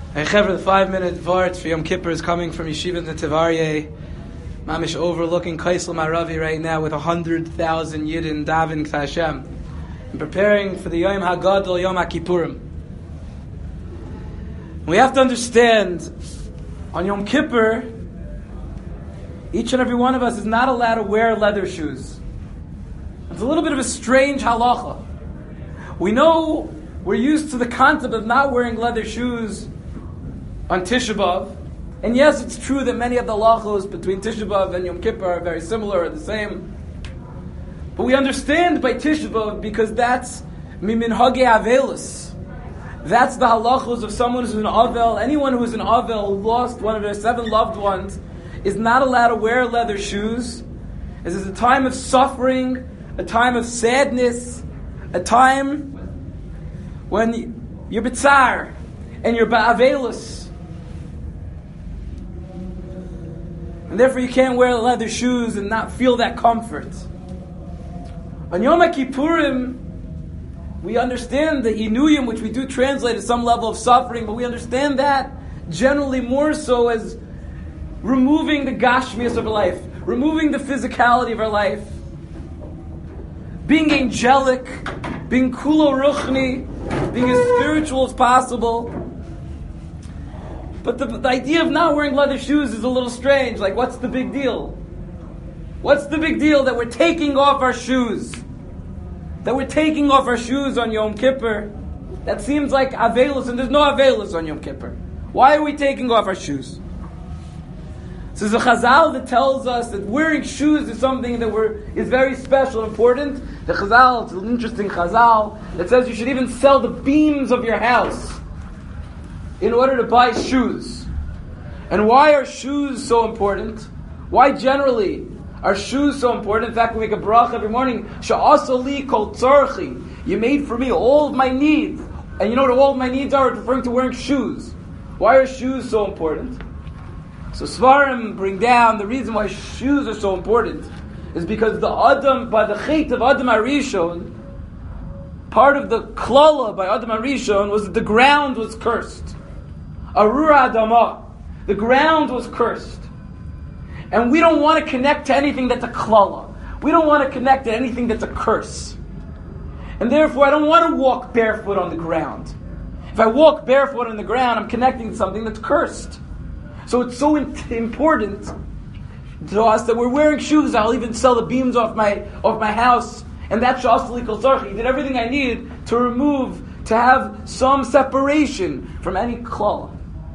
Hey, Chaver, the 5-minute Vart for Yom Kippur is coming from Yeshivat Netevarye, Mamish overlooking Kaisel Maravi right now with 100,000 Yidden davening to Hashem and preparing for the Yom HaGadol, Yom HaKippurim. We have to understand, on Yom Kippur, each and every one of us is not allowed to wear leather shoes. It's a little bit of a strange halacha. We know we're used to the concept of not wearing leather shoes on Tisha B'Av. And yes, it's true that many of the halachos between Tisha B'Av and Yom Kippur are very similar, or the same. But we understand by Tisha B'Av because that's miminhage avelus. That's the halachos of someone who's an avel. Anyone who's an avel who lost one of their 7 loved ones is not allowed to wear leather shoes. This is a time of suffering, a time of sadness, a time when you're b'tzar and you're ba'avelus. And therefore you can't wear leather shoes and not feel that comfort. On Yom HaKippurim, we understand the inuyim, which we do translate as some level of suffering, but we understand that generally more so as removing the gashmias of our life, removing the physicality of our life, being angelic, being kulo ruchni, being as spiritual as possible. But the idea of not wearing leather shoes is a little strange. Like, what's the big deal? What's the big deal that we're taking off our shoes? That we're taking off our shoes on Yom Kippur? That seems like avelus, and there's no avelus on Yom Kippur. Why are we taking off our shoes? So there's a chazal that tells us that wearing shoes is something that is very special and important. The chazal, it's an interesting chazal, that says you should even sell the beams of your house in order to buy shoes. And why are shoes so important? Why generally are shoes so important? In fact, we make a bracha every morning, Sha'asa li kol tzarchi. You made for me all of my needs. And you know what all of my needs are? It's referring to wearing shoes. Why are shoes so important? So Svarim bring down the reason why shoes are so important is because the Adam, by the chait of Adam HaRishon, part of the klala by Adam HaRishon was that the ground was cursed. Arura Adama. The ground was cursed. And we don't want to connect to anything that's a klala. We don't want to connect to anything that's a curse. And therefore I don't want to walk barefoot on the ground. If I walk barefoot on the ground, I'm connecting to something that's cursed. So it's so important to us that we're wearing shoes. I'll even sell the beams off my house. And that's Shasli Kol Tzarchi. He did everything I needed to have some separation from any klala.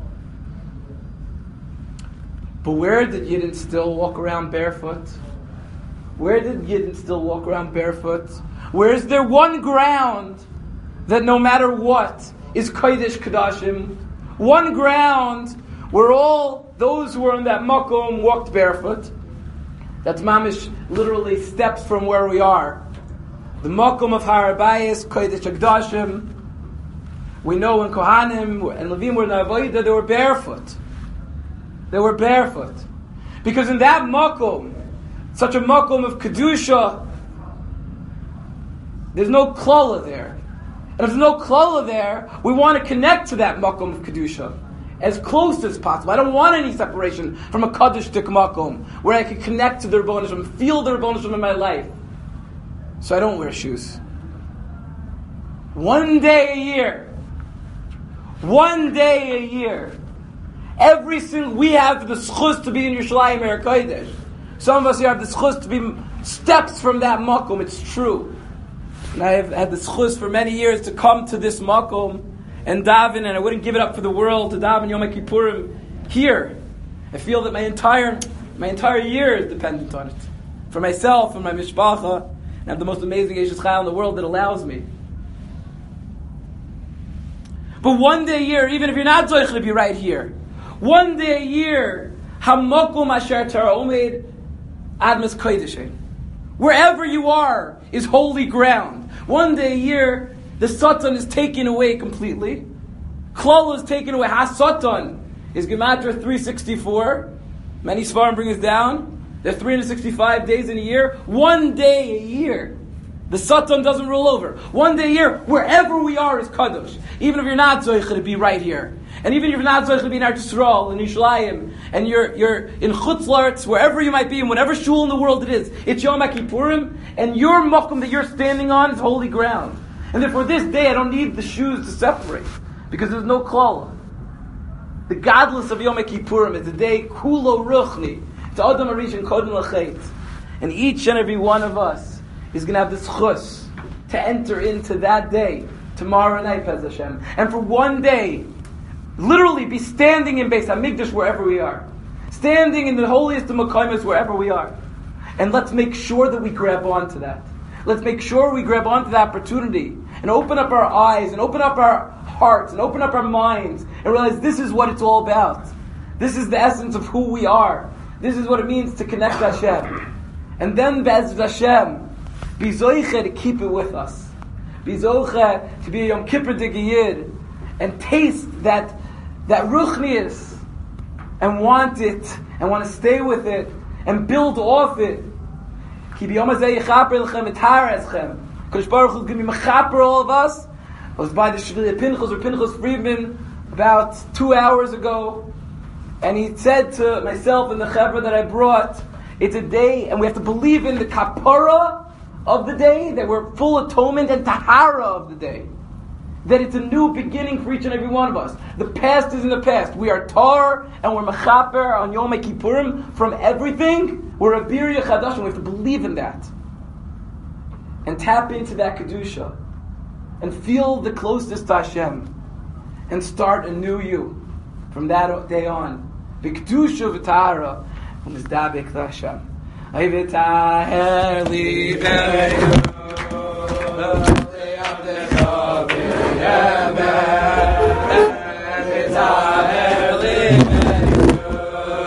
But where did Yidden still walk around barefoot? Where did Yidden still walk around barefoot? Where is there one ground that no matter what is Kodesh Kodashim? One ground where all those who were in that makom walked barefoot. That's mamish, literally steps from where we are. The makom of Har Habayis, Kodesh HaKodashim. We know when Kohanim and Levim were in Avodah, they were barefoot. They were barefoot. Because in that makom, such a makom of Kedusha, there's no klala there. And if there's no klala there, we want to connect to that makom of Kedusha as close as possible. I don't want any separation from a Kaddish-tik makom, where I can connect to the Rebbeinu Shalom, feel the Rebbeinu Shalom in my life. So I don't wear shoes. One day a year, we have the schus to be in Yerushalayim Eretz Kodesh. Some of us here have the schus to be steps from that makom. It's true. And I have had the schus for many years to come to this makom and daven, and I wouldn't give it up for the world to daven Yom HaKippurim here. I feel that my entire year is dependent on it. For myself and my mishpacha, and I have the most amazing Yeshiva Chayil in the world that allows me. But one day a year, even if you're not zoich to be right here, one day a year, hamakom asher Torah omed admas kodesh. Wherever you are is holy ground. One day a year, the Satan is taken away completely. Klal is taken away. Ha-Satan is Gematria 364. Many Svarim bring us down. There are 365 days in a year. One day a year. The Satan doesn't roll over. One day a year, wherever we are is Kadosh. Even if you're not Zoich to be right here. And even if you're not zoich to be in Eretz Yisrael, in Yerushalayim, and you're in Chutz La'aretz, wherever you might be, in whatever shul in the world it is, it's Yom HaKippurim, and your makom that you're standing on is holy ground. And therefore this day I don't need the shoes to separate, because there's no klala. The godless of Yom HaKippurim is the day Kulo Ruchni. It's Adam Arishon Kodem L'Chet. And each and every one of us is going to have this chus to enter into that day, tomorrow night, Pez Hashem. And for one day, literally be standing in Beis HaMikdash wherever we are. Standing in the holiest of Mekayimos wherever we are. And let's make sure that we grab onto that. Let's make sure we grab onto the opportunity and open up our eyes and open up our hearts and open up our minds and realize this is what it's all about. This is the essence of who we are. This is what it means to connect to Hashem. And then Be'ez Hashem, be zoiche to keep it with us. Be zoiche to be a Yom Kippur Digiyid and taste that ruchnius and want it and want to stay with it and build off it. Ki b'yom hazeh yichaper lechem etara eschem. Kodesh Baruch Hu is going to be mechaper all of us. I was by the Shvili Pinchas or Pinchas Friedman about 2 hours ago, and he said to myself and the chevra that I brought, it's a day, and we have to believe in the kapara of the day, that we're full atonement, and tahara of the day. That it's a new beginning for each and every one of us. The past is in the past. We are tar, and we're mechaper on Yom HaKippurim from everything. We're a birya chadash, and we have to believe in that. And tap into that kedusha. And feel the closeness to Hashem. And start a new you from that day on. V'kedusha v'tahara. Mizdabek Hashem. Ay v'taher li be'yu v'yavdecha b'yemeh v'taher li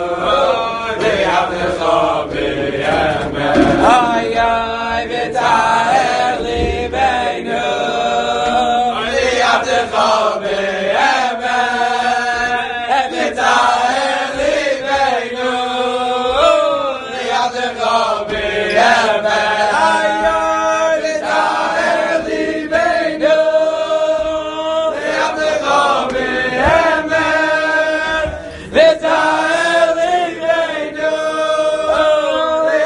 be'yu v'yavdecha b'yemeh ay v'taher